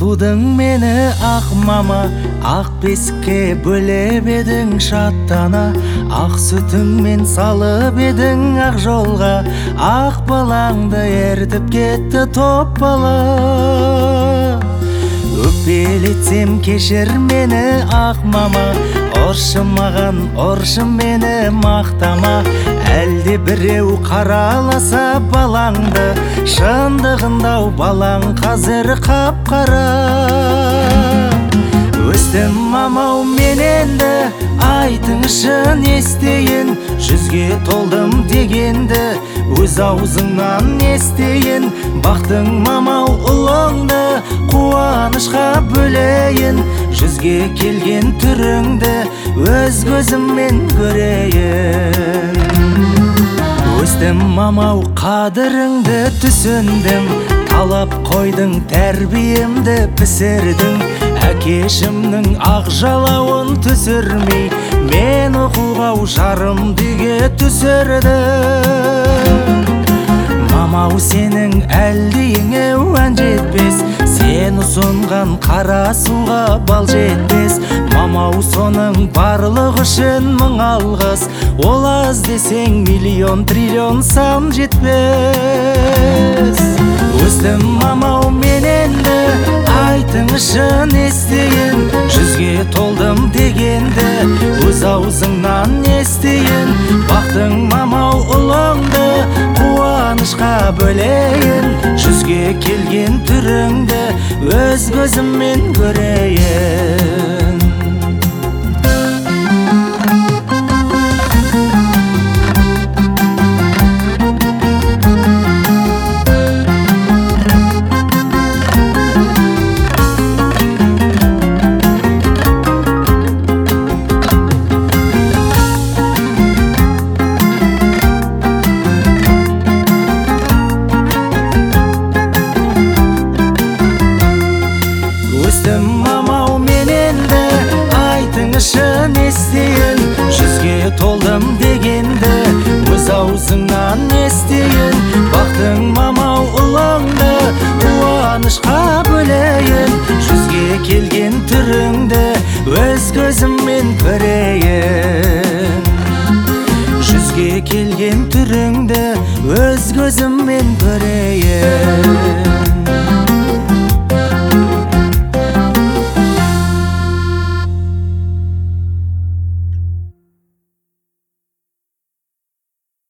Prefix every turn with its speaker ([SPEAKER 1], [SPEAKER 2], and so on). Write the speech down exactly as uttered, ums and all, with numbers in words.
[SPEAKER 1] тудың мені ақ мама, ақ бесікке бөлеп едің шаттана. Ақ сүтіңмен салып едің ақ жолға, ақ балаңды ертіп кетті топ бала. Өкпелетсем кешір мені ақ мама, ұршы маған, ұршы мені мақтама. Әлде біреу қараласа балаңды, шындығындау балаң қазір қап-қара. Өстім мамау мен енді, айтыңшы не істейін? Жүзге толдым дегенді өз аузыңнан не естейін? Бақтың мамау ұлыңды қуанышқа бөлейін, жүзге келген түріңді өз көзіммен көрейін. Өстім мамау қадіріңді түсіндім, талап қойдың тәрбиемді пісірдің. Әкешімнің ақ жалауын түсірмей, мен оқуға жарым деге түсірдім. Мамау сенің әлдейіңе ән жетпес, сен ұсынған қара суға бал жетпес. Мамау соның барлық үшін мың алғыс, ол аз десең миллион триллион сан жетпес. Өстім мамау мен енді, айтыңшы не істейін? Жүзге толдым дегенді өз аузыңнан не естейін? Бақтың мамау ұлыңды қуанышқа бөлейін, жүзге келген түріңді өз көзіммен көрейін. Өстім мамау мен енді, айтыңшы не істейін? Жүзге толдым дегенді өз аузыңнан не естейін? Бақтың мамау ұлыңды қуанышқа бөлейін, жүзге келген түріңді өз көзіммен көрейін. Жүзге келген түріңді өз көзіммен көрейін.